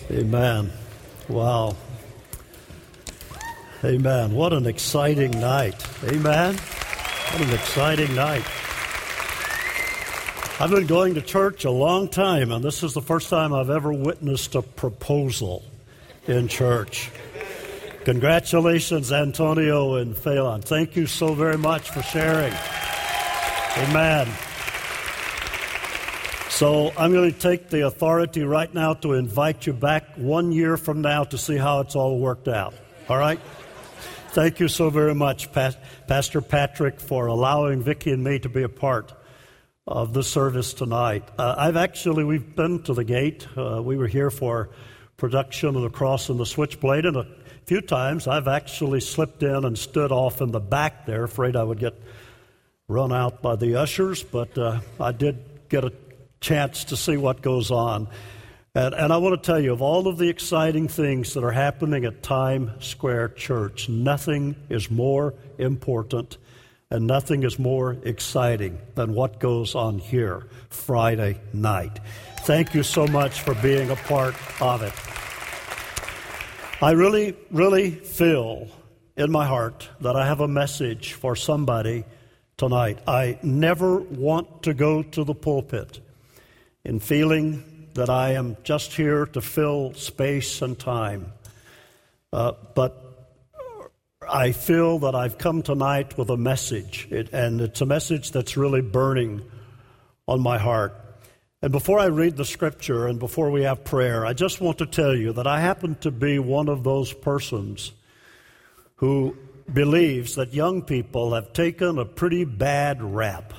Amen. Wow. Amen. What an exciting night. Amen. What an exciting night. I've been going to church a long time, and this is the first time I've ever witnessed a proposal in church. Congratulations, Antonio and Phelan. Thank you so very much for sharing. Amen. So I'm going to take the authority right now to invite you back 1 year from now to see how it's all worked out. All right? Thank you so very much, Pastor Patrick, for allowing Vicki and me to be a part of the service tonight. We've been to the gate. We were here for production of the Cross and the Switchblade, and a few times I've actually slipped in and stood off in the back there, afraid I would get run out by the ushers, but I did get a chance to see what goes on. And I want to tell you, of all of the exciting things that are happening at Times Square Church, nothing is more important and nothing is more exciting than what goes on here Friday night. Thank you so much for being a part of it. I really, really feel in my heart that I have a message for somebody tonight. I never want to go to the pulpit in feeling that I am just here to fill space and time. But I feel that I've come tonight with a message, and it's a message that's really burning on my heart. And before I read the scripture and before we have prayer, I just want to tell you that I happen to be one of those persons who believes that young people have taken a pretty bad rap.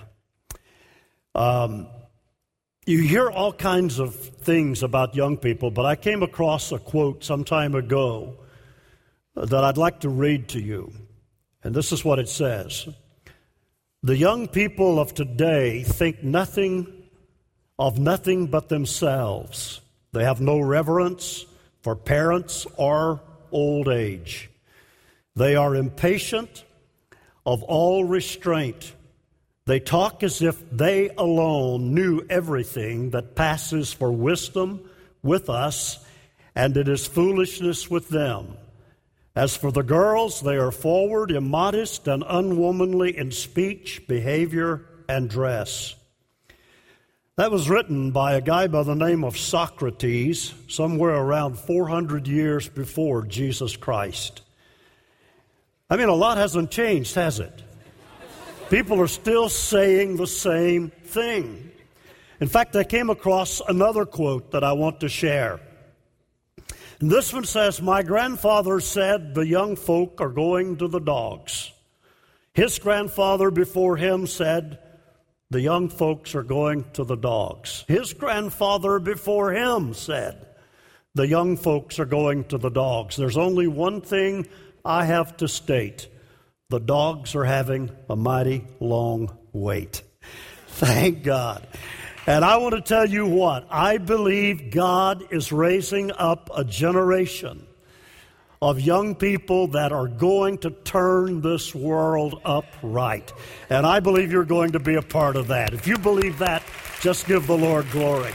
You hear all kinds of things about young people, but I came across a quote some time ago that I'd like to read to you. And this is what it says. The young people of today think of nothing but themselves. They have no reverence for parents or old age. They are impatient of all restraint. They talk as if they alone knew everything that passes for wisdom with us, and it is foolishness with them. As for the girls, they are forward, immodest, and unwomanly in speech, behavior, and dress. That was written by a guy by the name of Socrates, somewhere around 400 years before Jesus Christ. I mean, a lot hasn't changed, has it? People are still saying the same thing. In fact, I came across another quote that I want to share. And this one says, my grandfather said the young folk are going to the dogs. His grandfather before him said the young folks are going to the dogs. His grandfather before him said the young folks are going to the dogs. There's only one thing I have to state. The dogs are having a mighty long wait. Thank God. And I want to tell you what, I believe God is raising up a generation of young people that are going to turn this world upright. And I believe you're going to be a part of that. If you believe that, just give the Lord glory.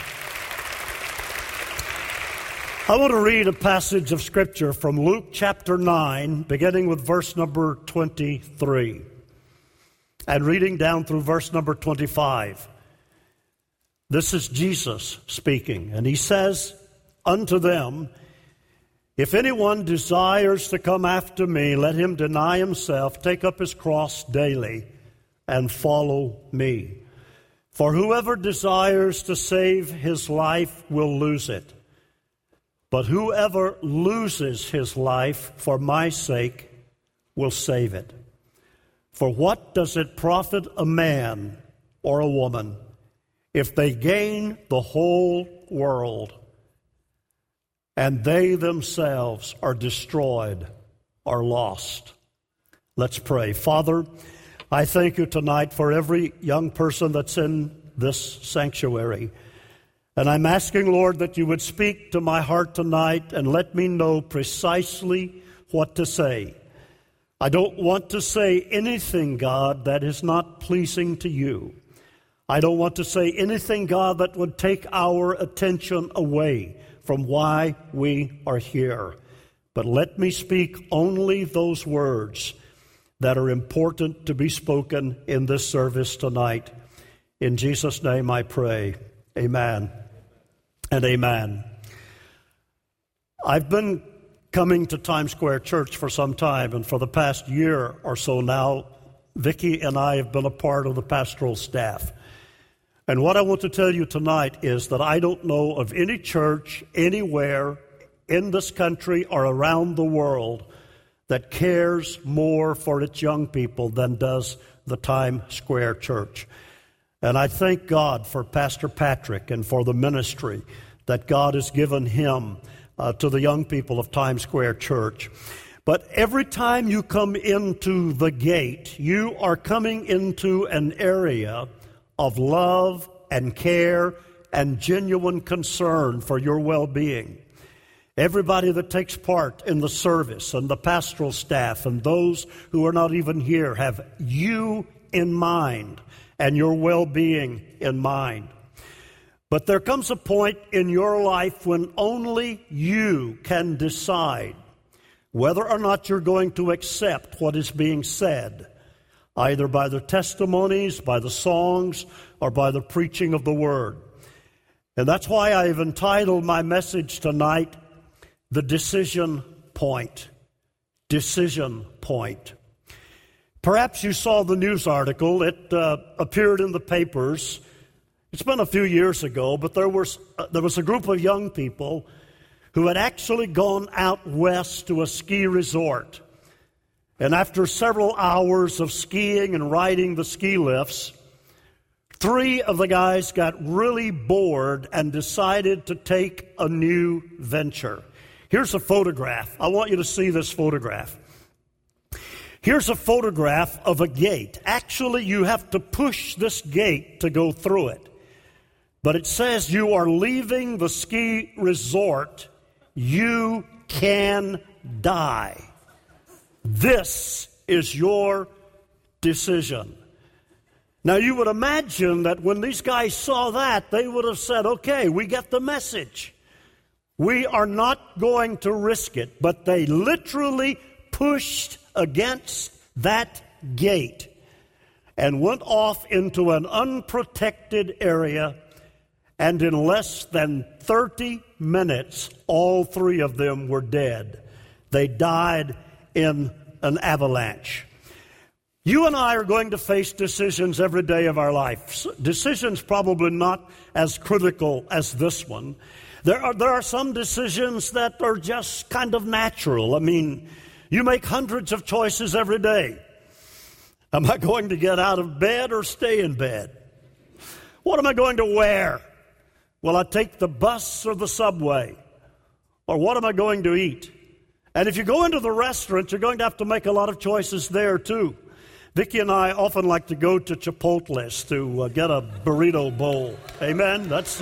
I want to read a passage of Scripture from Luke chapter 9, beginning with verse number 23, and reading down through verse number 25. This is Jesus speaking, and he says unto them, if anyone desires to come after me, let him deny himself, take up his cross daily, and follow me. For whoever desires to save his life will lose it. But whoever loses his life for my sake will save it. For what does it profit a man or a woman if they gain the whole world and they themselves are destroyed or lost? Let's pray. Father, I thank you tonight for every young person that's in this sanctuary. And I'm asking, Lord, that you would speak to my heart tonight and let me know precisely what to say. I don't want to say anything, God, that is not pleasing to you. I don't want to say anything, God, that would take our attention away from why we are here. But let me speak only those words that are important to be spoken in this service tonight. In Jesus' name I pray. Amen and amen. I've been coming to Times Square Church for some time, and for the past year or so now, Vicki and I have been a part of the pastoral staff. And what I want to tell you tonight is that I don't know of any church anywhere in this country or around the world that cares more for its young people than does the Times Square Church. And I thank God for Pastor Patrick and for the ministry that God has given him to the young people of Times Square Church. But every time you come into the gate, you are coming into an area of love and care and genuine concern for your well-being. Everybody that takes part in the service and the pastoral staff and those who are not even here have you in mind and your well-being in mind. But there comes a point in your life when only you can decide whether or not you're going to accept what is being said, either by the testimonies, by the songs, or by the preaching of the Word. And that's why I've entitled my message tonight, The Decision Point. Decision Point. Perhaps you saw the news article. It appeared in the papers. It's been a few years ago, but there was a group of young people who had actually gone out west to a ski resort. And after several hours of skiing and riding the ski lifts, 3 of the guys got really bored and decided to take a new venture. Here's a photograph. I want you to see this photograph. Here's a photograph of a gate. Actually, you have to push this gate to go through it. But it says you are leaving the ski resort. You can die. This is your decision. Now, you would imagine that when these guys saw that, they would have said, okay, we get the message. We are not going to risk it. But they literally pushed against that gate and went off into an unprotected area. And in less than 30 minutes, all 3 of them were dead. They died in an avalanche. You and I are going to face decisions every day of our life. Decisions probably not as critical as this one. There are some decisions that are just kind of natural. I mean, you make hundreds of choices every day. Am I going to get out of bed or stay in bed? What am I going to wear? Will I take the bus or the subway? Or what am I going to eat? And if you go into the restaurant, you're going to have to make a lot of choices there too. Vicki and I often like to go to Chipotle's to get a burrito bowl. Amen? That's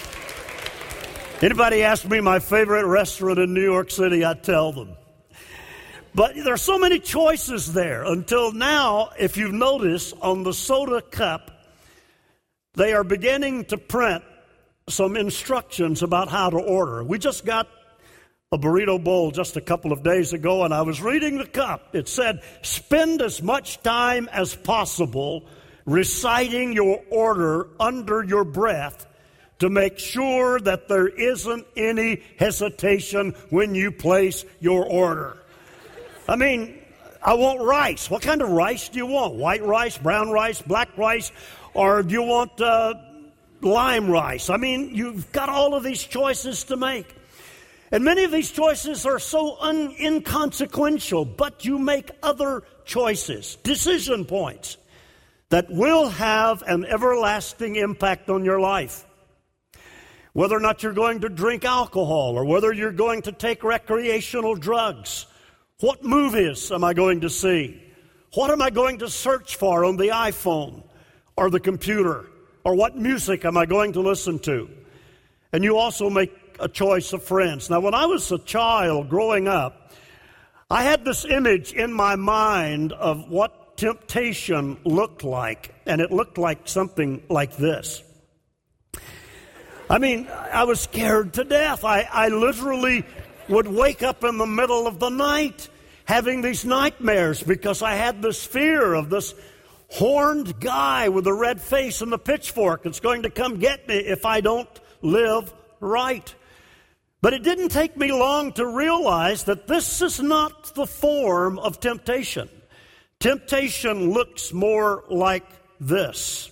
anybody ask me my favorite restaurant in New York City, I tell them. But there are so many choices there. Until now, if you've noticed, on the soda cup, they are beginning to print some instructions about how to order. We just got a burrito bowl just a couple of days ago, and I was reading the cup. It said, spend as much time as possible reciting your order under your breath to make sure that there isn't any hesitation when you place your order. I mean, I want rice. What kind of rice do you want? White rice, brown rice, black rice, or do you want lime rice? I mean, you've got all of these choices to make. And many of these choices are so inconsequential, but you make other choices, decision points, that will have an everlasting impact on your life. Whether or not you're going to drink alcohol, or whether you're going to take recreational drugs. What movies am I going to see? What am I going to search for on the iPhone or the computer? Or what music am I going to listen to? And you also make a choice of friends. Now, when I was a child growing up, I had this image in my mind of what temptation looked like, and it looked like something like this. I mean, I was scared to death. I literally would wake up in the middle of the night having these nightmares because I had this fear of this horned guy with a red face and the pitchfork that's going to come get me if I don't live right. But it didn't take me long to realize that this is not the form of temptation. Temptation looks more like this.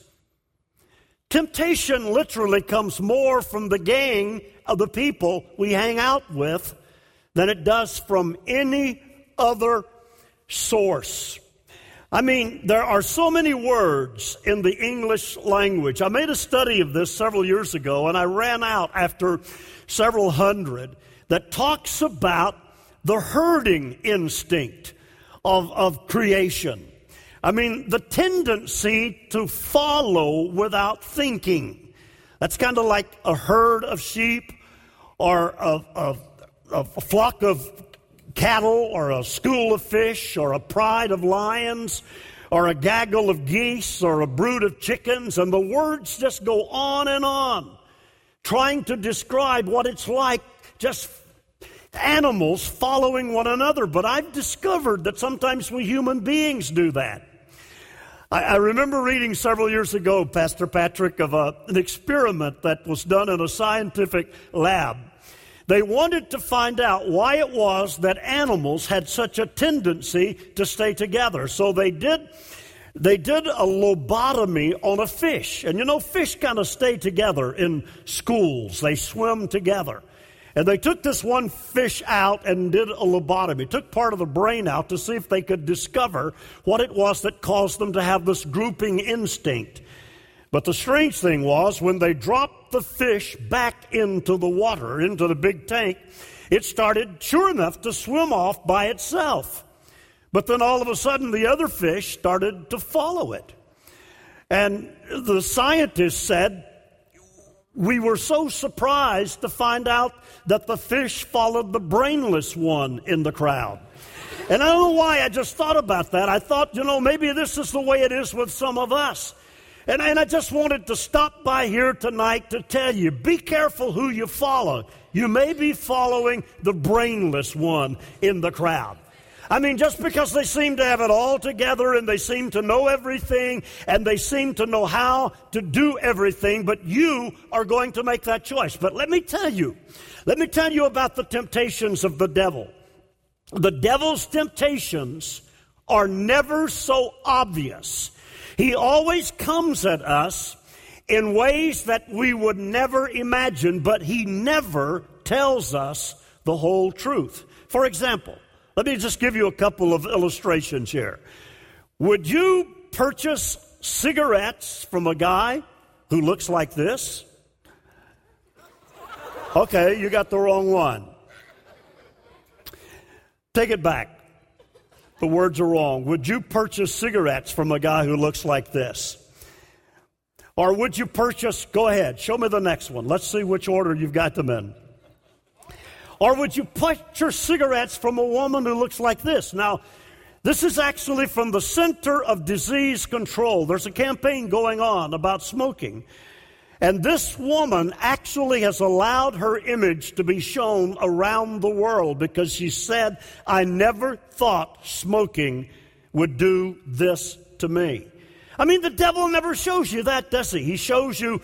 Temptation literally comes more from the gang of the people we hang out with than it does from any other source. I mean, there are so many words in the English language. I made a study of this several years ago, and I ran out after several hundred that talks about the herding instinct of creation. I mean, the tendency to follow without thinking. That's kind of like a herd of sheep or a flock of cattle or a school of fish or a pride of lions or a gaggle of geese or a brood of chickens. And the words just go on, trying to describe what it's like, just animals following one another. But I've discovered that sometimes we human beings do that. I remember reading several years ago, Pastor Patrick, of an experiment that was done in a scientific lab. They wanted to find out why it was that animals had such a tendency to stay together. So they did a lobotomy on a fish. And you know, fish kind of stay together in schools. They swim together. And they took this one fish out and did a lobotomy, took part of the brain out to see if they could discover what it was that caused them to have this grouping instinct. But the strange thing was, when they dropped the fish back into the water, into the big tank, it started, sure enough, to swim off by itself. But then all of a sudden, the other fish started to follow it. And the scientists said, we were so surprised to find out that the fish followed the brainless one in the crowd. And I don't know why, I just thought about that. I thought, maybe this is the way it is with some of us. And I just wanted to stop by here tonight to tell you, be careful who you follow. You may be following the brainless one in the crowd. I mean, just because they seem to have it all together and they seem to know everything and they seem to know how to do everything, but you are going to make that choice. But let me tell you about the temptations of the devil. The devil's temptations are never so obvious. He always comes at us in ways that we would never imagine, but he never tells us the whole truth. For example, let me just give you a couple of illustrations here. Would you purchase cigarettes from a guy who looks like this? Okay, you got the wrong one. Take it back. The words are wrong. Would you purchase cigarettes from a guy who looks like this? Or would you purchase, go ahead, show me the next one. Let's see which order you've got them in. Or would you purchase cigarettes from a woman who looks like this? Now, this is actually from the Center of Disease Control. There's a campaign going on about smoking. And this woman actually has allowed her image to be shown around the world because she said, I never thought smoking would do this to me. I mean, the devil never shows you that, does he? He shows you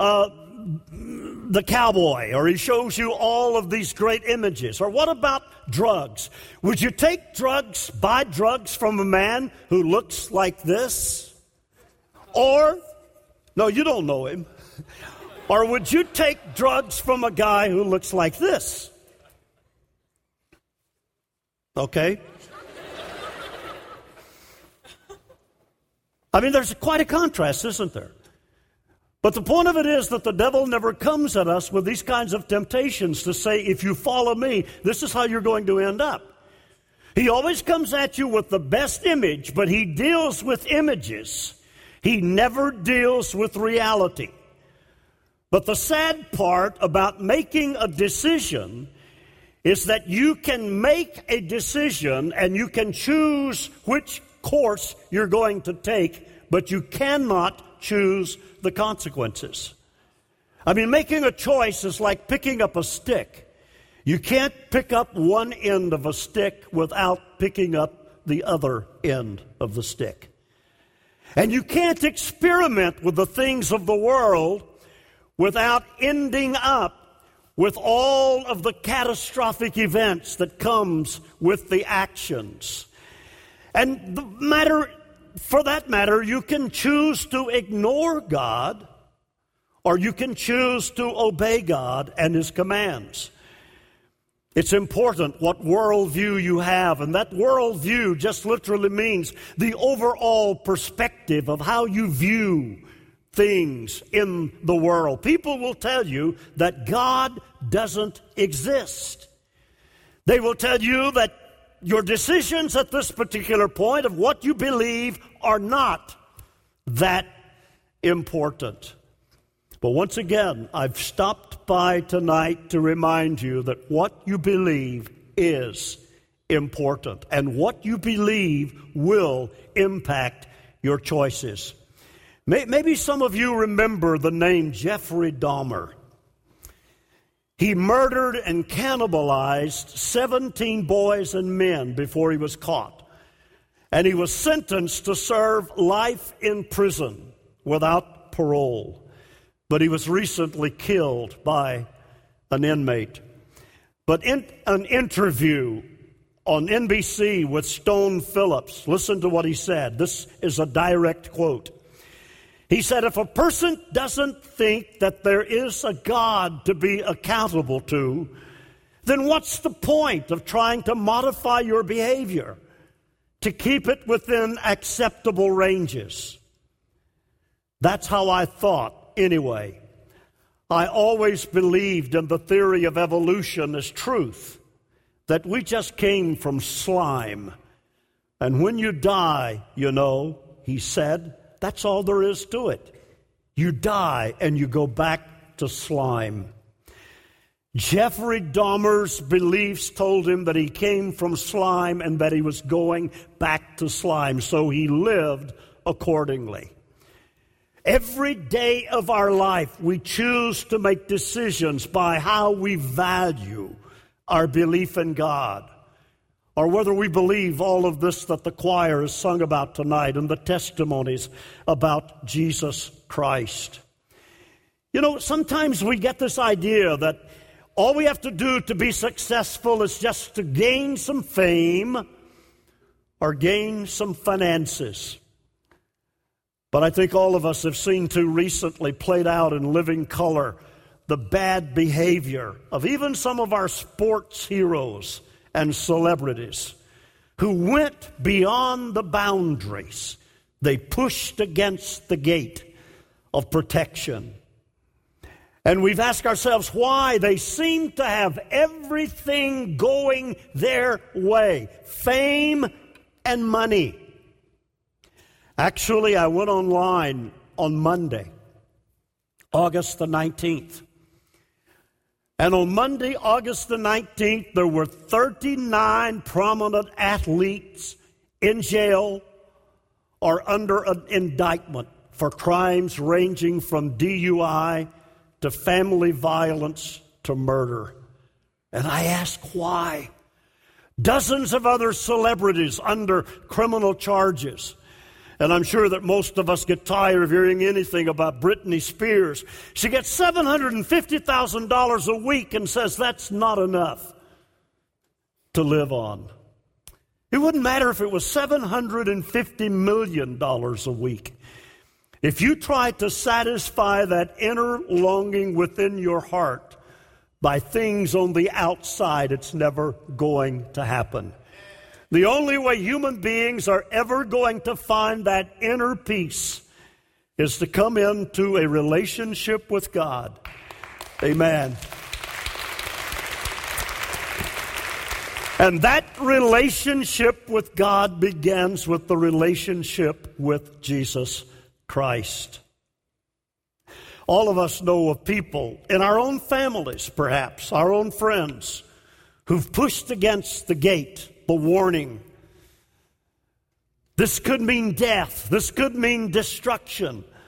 the cowboy, or he shows you all of these great images. Or what about drugs? Would you buy drugs from a man who looks like this? Or, no, you don't know him. Or would you take drugs from a guy who looks like this? Okay. I mean, there's quite a contrast, isn't there? But the point of it is that the devil never comes at us with these kinds of temptations to say, if you follow me, this is how you're going to end up. He always comes at you with the best image, but he deals with images. He never deals with reality. But the sad part about making a decision is that you can make a decision and you can choose which course you're going to take, but you cannot choose the consequences. I mean, making a choice is like picking up a stick. You can't pick up one end of a stick without picking up the other end of the stick. And you can't experiment with the things of the world without ending up with all of the catastrophic events that comes with the actions. And for that matter, you can choose to ignore God, or you can choose to obey God and His commands. It's important what worldview you have, and that worldview just literally means the overall perspective of how you view things in the world. People will tell you that God doesn't exist. They will tell you that your decisions at this particular point of what you believe are not that important. But once again, I've stopped by tonight to remind you that what you believe is important, and what you believe will impact your choices. Maybe some of you remember the name Jeffrey Dahmer. He murdered and cannibalized 17 boys and men before he was caught. And he was sentenced to serve life in prison without parole. But he was recently killed by an inmate. But in an interview on NBC with Stone Phillips, listen to what he said. This is a direct quote. He said, if a person doesn't think that there is a God to be accountable to, then what's the point of trying to modify your behavior to keep it within acceptable ranges? That's how I thought anyway. I always believed in the theory of evolution as truth, that we just came from slime. And when you die, you know, he said, that's all there is to it. You die and you go back to slime. Jeffrey Dahmer's beliefs told him that he came from slime and that he was going back to slime, so he lived accordingly. Every day of our life, we choose to make decisions by how we value our belief in God, or whether we believe all of this that the choir has sung about tonight and the testimonies about Jesus Christ. You know, sometimes we get this idea that all we have to do to be successful is just to gain some fame or gain some finances. But I think all of us have seen too recently played out in living color the bad behavior of even some of our sports heroes and celebrities who went beyond the boundaries. They pushed against the gate of protection. And we've asked ourselves why. They seem to have everything going their way. Fame and money. Actually, I went online on Monday, August the 19th. And on Monday, August the 19th, there were 39 prominent athletes in jail or under an indictment for crimes ranging from DUI to family violence to murder. And I ask why. Dozens of other celebrities under criminal charges. And I'm sure that most of us get tired of hearing anything about Britney Spears. She gets $750,000 a week and says that's not enough to live on. It wouldn't matter if it was $750 million a week. If you try to satisfy that inner longing within your heart by things on the outside, it's never going to happen. The only way human beings are ever going to find that inner peace is to come into a relationship with God. Amen. And that relationship with God begins with the relationship with Jesus Christ. All of us know of people in our own families, perhaps, our own friends, who've pushed against the gate, the warning. This could mean death. This could mean destruction.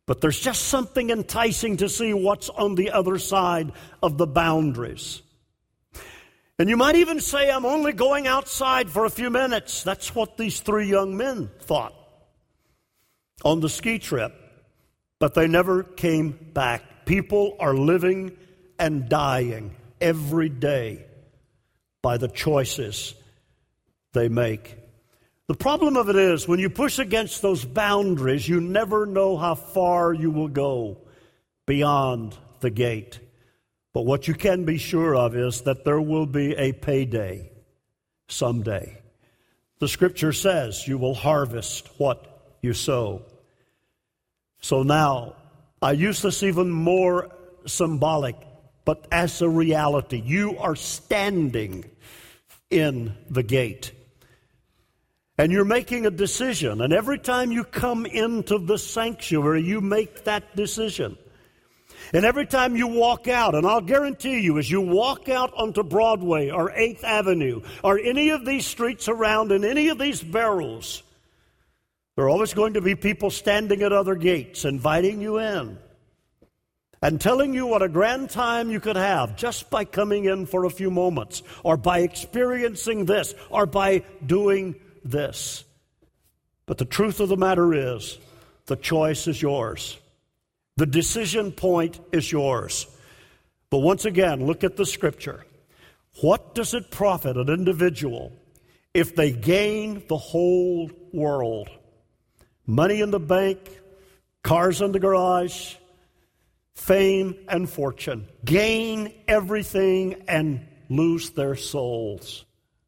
But there's just something enticing to see what's on the other side of the boundaries. And you might even say, I'm only going outside for a few minutes. That's what these three young men thought on the ski trip. But they never came back. People are living and dying every day by the choices they make. The problem of it is, when you push against those boundaries, you never know how far you will go beyond the gate. But what you can be sure of is that there will be a payday someday. The Scripture says you will harvest what you sow. So now, I use this even more symbolic, but as a reality. You are standing in the gate. And you're making a decision. And every time you come into the sanctuary, you make that decision. And every time you walk out, and I'll guarantee you, as you walk out onto Broadway or 8th Avenue or any of these streets around in any of these barrels, there are always going to be people standing at other gates inviting you in and telling you what a grand time you could have just by coming in for a few moments or by experiencing this or by doing this. But the truth of the matter is, the choice is yours. The decision point is yours. But once again, look at the Scripture. What does it profit an individual if they gain the whole world? Money in the bank, cars in the garage, fame and fortune. Gain everything and lose their souls.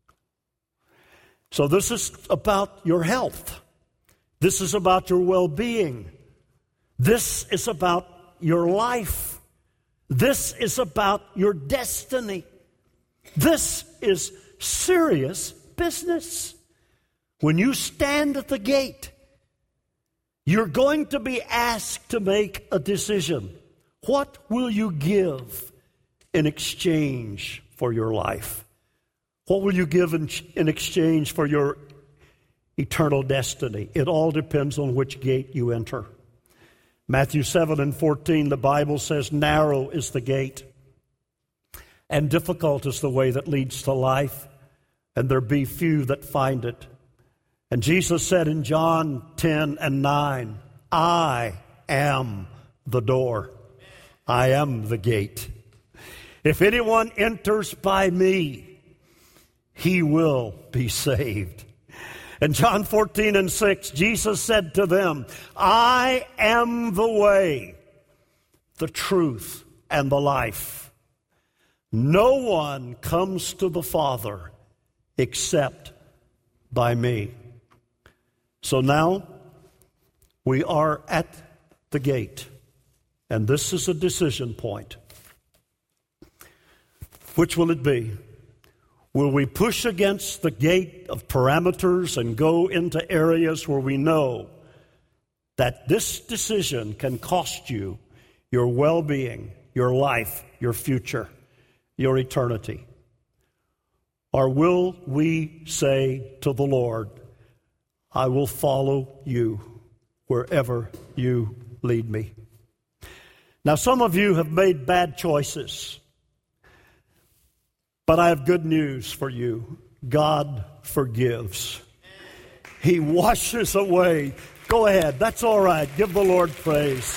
So this is about your health. This is about your well-being. This is about your life. This is about your destiny. This is serious business. When you stand at the gate, you're going to be asked to make a decision. What will you give in exchange for your life? What will you give in exchange for your eternal destiny? It all depends on which gate you enter. Matthew 7:14, the Bible says, narrow is the gate, and difficult is the way that leads to life, and there be few that find it. And Jesus said in John 10:9, I am the door. I am the gate. If anyone enters by me, he will be saved. And John 14:6, Jesus said to them, I am the way, the truth, and the life. No one comes to the Father except by me. So now we are at the gate, and this is a decision point. Which will it be? Will we push against the gate of parameters and go into areas where we know that this decision can cost you your well-being, your life, your future, your eternity? Or will we say to the Lord, I will follow you wherever you lead me? Now, some of you have made bad choices. But I have good news for you. God forgives. He washes away. Go ahead. That's all right. Give the Lord praise.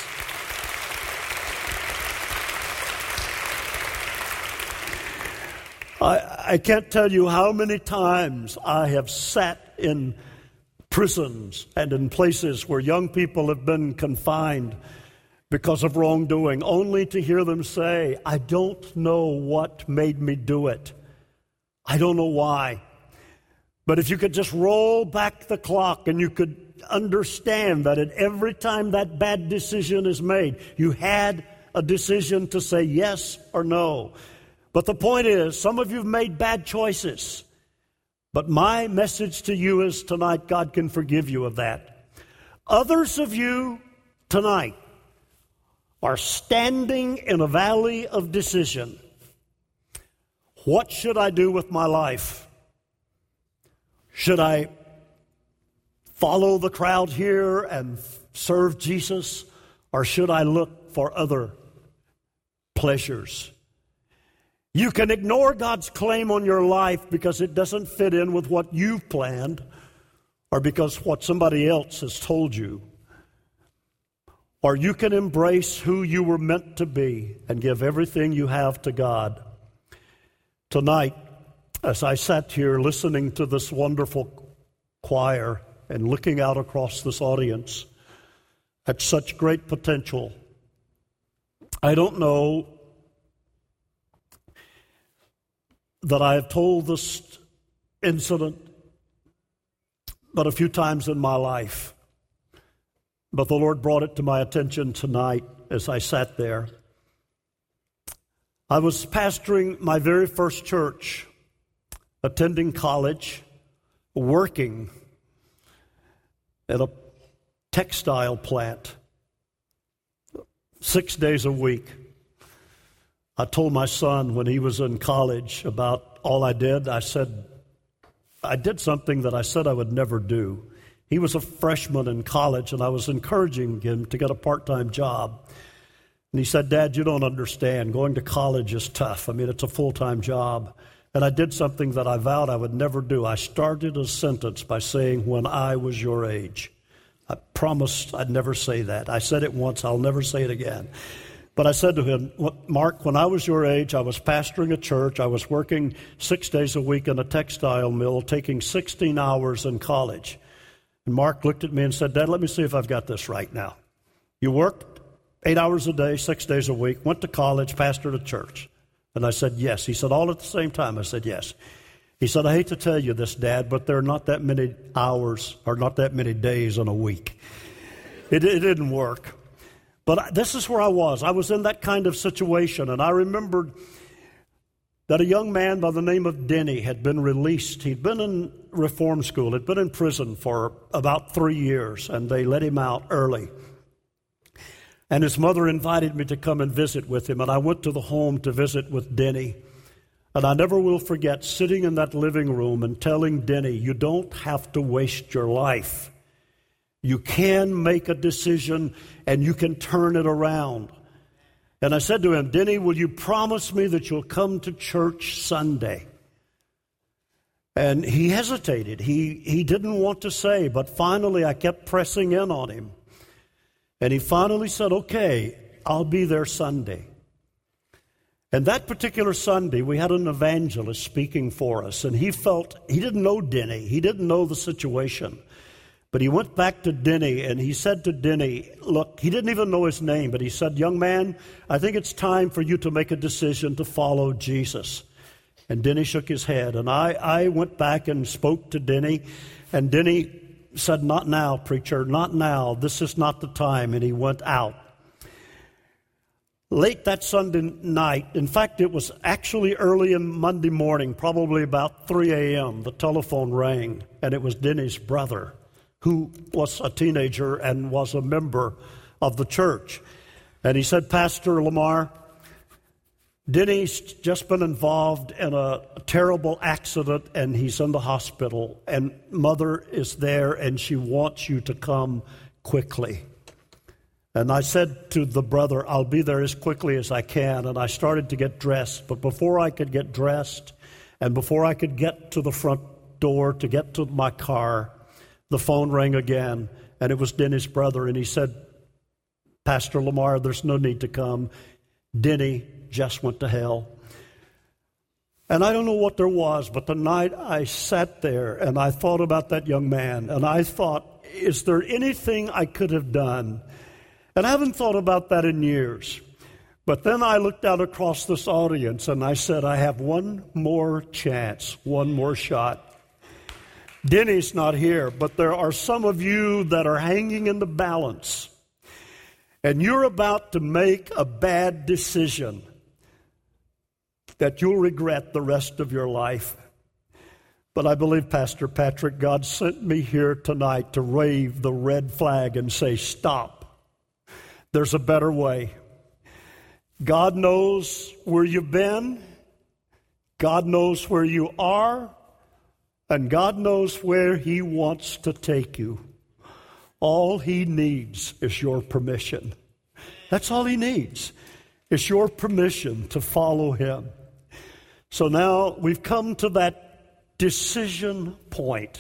I can't tell you how many times I have sat in prisons and in places where young people have been confined because of wrongdoing, only to hear them say, I don't know what made me do it. I don't know why. But if you could just roll back the clock and you could understand that at every time that bad decision is made, you had a decision to say yes or no. But the point is, some of you have made bad choices. But my message to you is tonight, God can forgive you of that. Others of you tonight are standing in a valley of decision. What should I do with my life? Should I follow the crowd here and serve Jesus? Or should I look for other pleasures? You can ignore God's claim on your life because it doesn't fit in with what you've planned or because what somebody else has told you. Or you can embrace who you were meant to be and give everything you have to God. Tonight, as I sat here listening to this wonderful choir and looking out across this audience at such great potential, I don't know that I have told this incident but a few times in my life. But the Lord brought it to my attention tonight as I sat there. I was pastoring my very first church, attending college, working at a textile plant 6 days a week. I told my son when he was in college about all I did. I said, I did something that I said I would never do. He was a freshman in college, and I was encouraging him to get a part-time job. And he said, Dad, you don't understand. Going to college is tough. I mean, it's a full-time job. And I did something that I vowed I would never do. I started a sentence by saying, when I was your age. I promised I'd never say that. I said it once. I'll never say it again. But I said to him, Mark, when I was your age, I was pastoring a church. I was working 6 days a week in a textile mill, taking 16 hours in college. And Mark looked at me and said, Dad, let me see if I've got this right now. You worked 8 hours a day, 6 days a week, went to college, pastored a church. And I said, yes. He said, all at the same time. I said, yes. He said, I hate to tell you this, Dad, but there are not that many hours or not that many days in a week. It didn't work. But this is where I was. I was in that kind of situation, and I remembered that a young man by the name of Denny had been released. He'd been in reform school, had been in prison for about 3 years, and they let him out early. And his mother invited me to come and visit with him, and I went to the home to visit with Denny. And I never will forget sitting in that living room and telling Denny, you don't have to waste your life. You can make a decision, and you can turn it around. And I said to him, Denny, will you promise me that you'll come to church Sunday? And he hesitated. He didn't want to say, but finally I kept pressing in on him. And he finally said, okay, I'll be there Sunday. And that particular Sunday, we had an evangelist speaking for us, and he didn't know Denny. He didn't know the situation. But he went back to Denny, and he said to Denny, look, he didn't even know his name, but he said, young man, I think it's time for you to make a decision to follow Jesus. And Denny shook his head, and I went back and spoke to Denny, and Denny said, not now, preacher, not now. This is not the time, and he went out. Late that Sunday night, in fact, it was actually early in Monday morning, probably about 3 a.m., the telephone rang, and it was Denny's brother, who was a teenager and was a member of the church. And he said, Pastor Lamar, Denny's just been involved in a terrible accident, and he's in the hospital, and Mother is there, and she wants you to come quickly. And I said to the brother, I'll be there as quickly as I can, and I started to get dressed. But before I could get dressed and before I could get to the front door to get to my car, the phone rang again, and it was Denny's brother, and he said, Pastor Lamar, there's no need to come. Denny just went to hell. And I don't know what there was, but the night I sat there and I thought about that young man, and I thought, is there anything I could have done? And I haven't thought about that in years. But then I looked out across this audience and I said, I have one more chance, one more shot. Denny's not here, but there are some of you that are hanging in the balance, and you're about to make a bad decision that you'll regret the rest of your life. But I believe, Pastor Patrick, God sent me here tonight to wave the red flag and say, stop. There's a better way. God knows where you've been. God knows where you are. And God knows where He wants to take you. All He needs is your permission. That's all he needs. It's your permission to follow him. So now we've come to that decision point.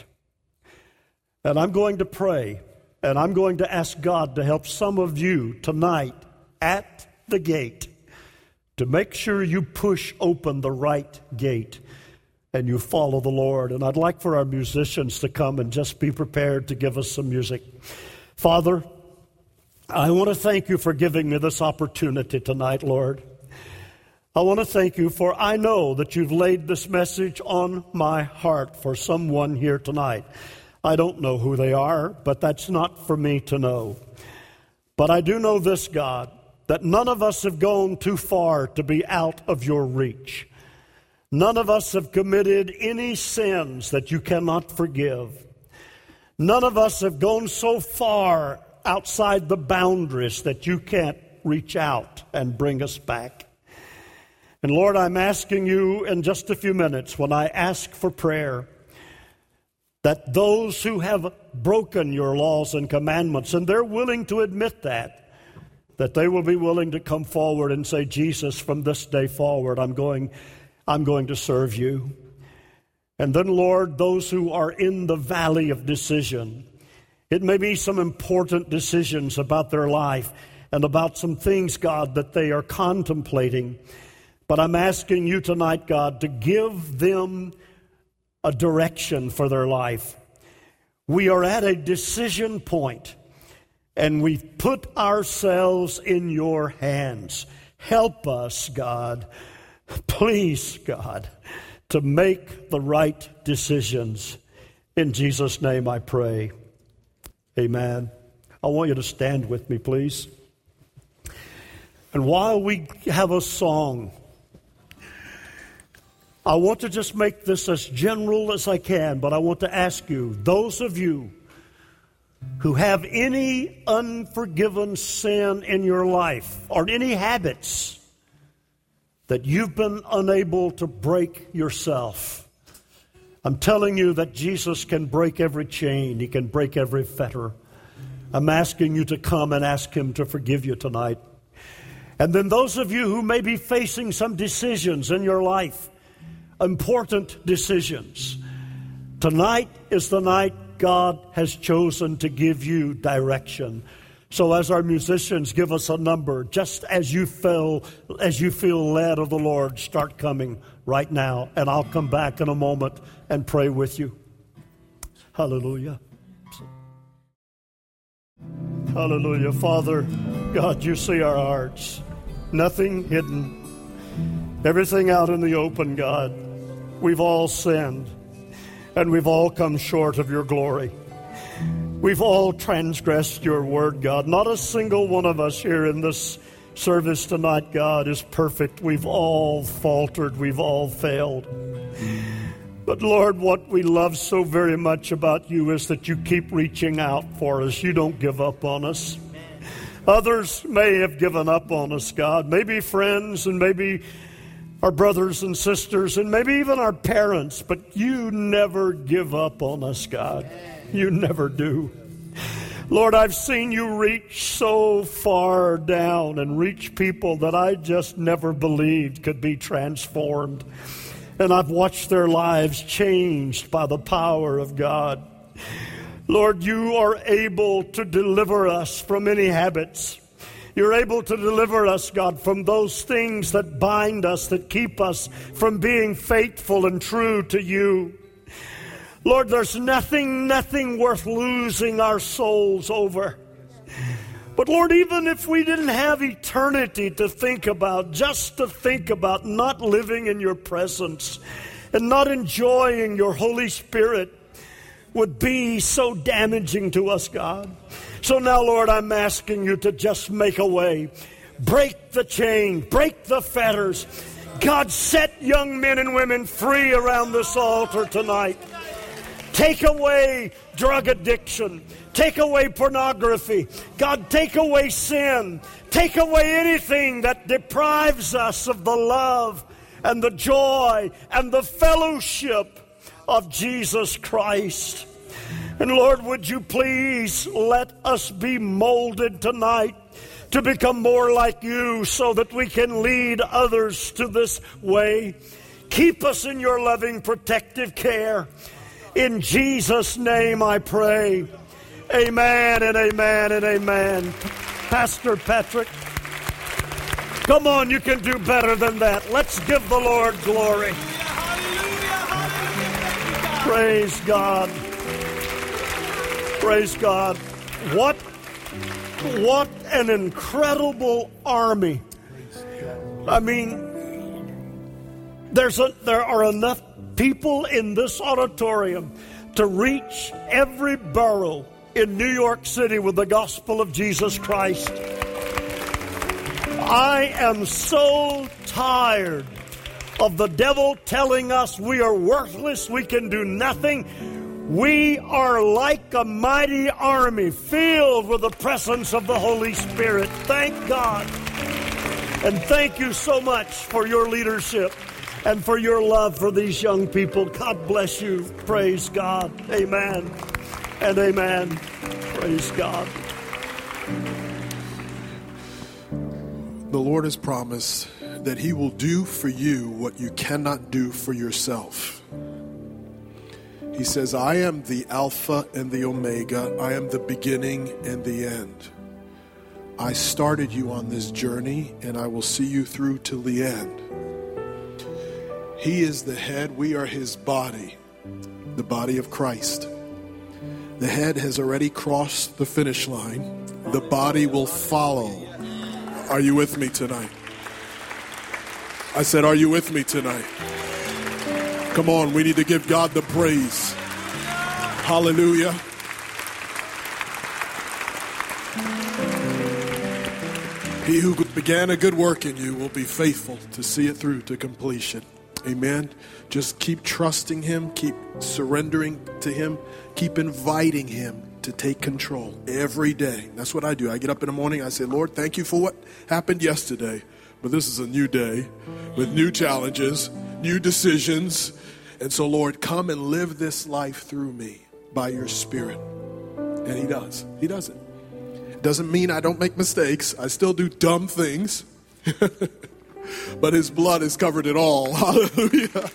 And I'm going to pray, and I'm going to ask God to help some of you tonight at the gate to make sure you push open the right gate and you follow the Lord. And I'd like for our musicians to come and just be prepared to give us some music. Father, I want to thank you for giving me this opportunity tonight, Lord. I want to thank you for I know that you've laid this message on my heart for someone here tonight. I don't know who they are, but that's not for me to know. But I do know this, God, that none of us have gone too far to be out of your reach. None of us have committed any sins that you cannot forgive. None of us have gone so far outside the boundaries that you can't reach out and bring us back. And Lord, I'm asking you in just a few minutes when I ask for prayer that those who have broken your laws and commandments, and they're willing to admit that they will be willing to come forward and say, Jesus, from this day forward, I'm going to serve you. And then, Lord, those who are in the valley of decision, it may be some important decisions about their life and about some things, God, that they are contemplating. But I'm asking you tonight, God, to give them a direction for their life. We are at a decision point, and we've put ourselves in your hands. Help us, God, please, God, to make the right decisions. In Jesus' name I pray. Amen. I want you to stand with me, please. And while we have a song, I want to just make this as general as I can, but I want to ask you, those of you who have any unforgiven sin in your life or any habits that you've been unable to break yourself, I'm telling you that Jesus can break every chain. He can break every fetter. I'm asking you to come and ask him to forgive you tonight. And then those of you who may be facing some decisions in your life, important decisions, tonight is the night God has chosen to give you direction. So as our musicians give us a number, just as you feel led of the Lord, start coming right now, and I'll come back in a moment and pray with you. Hallelujah. Hallelujah. Father, God, you see our hearts. Nothing hidden. Everything out in the open, God. We've all sinned, and we've all come short of your glory. We've all transgressed your word, God. Not a single one of us here in this service tonight, God, is perfect. We've all faltered. We've all failed. But Lord, what we love so very much about you is that you keep reaching out for us. You don't give up on us. Others may have given up on us, God. Maybe friends and maybe our brothers and sisters and maybe even our parents. But you never give up on us, God. You never do. Lord, I've seen you reach so far down and reach people that I just never believed could be transformed. And I've watched their lives changed by the power of God. Lord, you are able to deliver us from any habits. You're able to deliver us, God, from those things that bind us, that keep us from being faithful and true to you. Lord, there's nothing worth losing our souls over. But Lord, even if we didn't have eternity to think about, just to think about not living in your presence and not enjoying your Holy Spirit would be so damaging to us, God. So now, Lord, I'm asking you to just make a way. Break the chain, break the fetters. God, set young men and women free around this altar tonight. Take away drug addiction. Take away pornography. God, take away sin. Take away anything that deprives us of the love and the joy and the fellowship of Jesus Christ. And Lord, would you please let us be molded tonight to become more like you so that we can lead others to this way. Keep us in your loving protective care. In Jesus' name I pray. Amen and amen and amen. Pastor Patrick, come on, you can do better than that. Let's give the Lord glory. Praise God. Praise God. What an incredible army. I mean, there are enough people in this auditorium to reach every borough in New York City with the gospel of Jesus Christ. I am so tired of the devil telling us we are worthless, we can do nothing. We are like a mighty army filled with the presence of the Holy Spirit. Thank God. And thank you so much for your leadership and for your love for these young people. God bless you. Praise God. Amen and amen. Praise God. The Lord has promised that He will do for you what you cannot do for yourself. He says, I am the Alpha and the Omega. I am the beginning and the end. I started you on this journey, and I will see you through till the end. He is the head. We are His body, the body of Christ. The head has already crossed the finish line. The body will follow. Are you with me tonight? I said, are you with me tonight? Come on, we need to give God the praise. Hallelujah. He who began a good work in you will be faithful to see it through to completion. Amen. Just keep trusting Him. Keep surrendering to Him. Keep inviting Him to take control every day. That's what I do. I get up in the morning. I say, Lord, thank you for what happened yesterday. But this is a new day with new challenges, new decisions. And so, Lord, come and live this life through me by your Spirit. And He does. He does it. It doesn't mean I don't make mistakes. I still do dumb things. But His blood has covered it all. Hallelujah.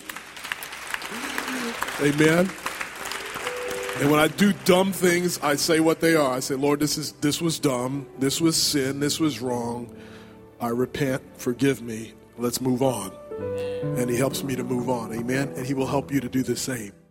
Amen. And when I do dumb things, I say what they are. I say, Lord, this was dumb. This was sin. This was wrong. I repent. Forgive me. Let's move on. And He helps me to move on. Amen. And He will help you to do the same.